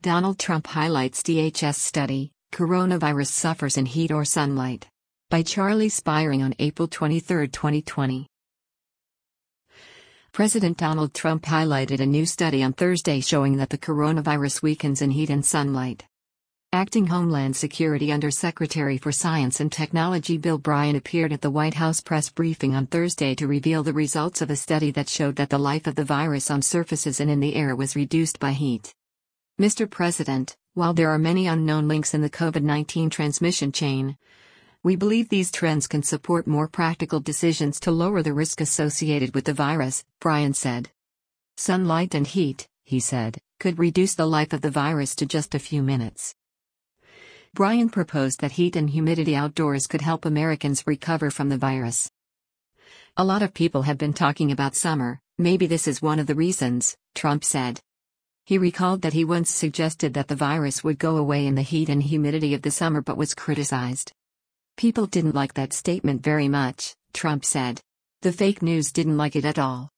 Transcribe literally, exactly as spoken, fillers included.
Donald Trump highlights D H S study, Coronavirus suffers in heat or sunlight. By Charlie Spiring on April twenty-third, twenty twenty. President Donald Trump highlighted a new study on Thursday showing that the coronavirus weakens in heat and sunlight. Acting Homeland Security Undersecretary for Science and Technology Bill Bryan appeared at the White House press briefing on Thursday to reveal the results of a study that showed that the life of the virus on surfaces and in the air was reduced by heat. Mister President, while there are many unknown links in the COVID nineteen transmission chain, we believe these trends can support more practical decisions to lower the risk associated with the virus, Bryan said. Sunlight and heat, he said, could reduce the life of the virus to just a few minutes. Bryan proposed that heat and humidity outdoors could help Americans recover from the virus. A lot of people have been talking about summer, maybe this is one of the reasons, Trump said. He recalled that he once suggested that the virus would go away in the heat and humidity of the summer but was criticized. People didn't like that statement very much, Trump said. The fake news didn't like it at all.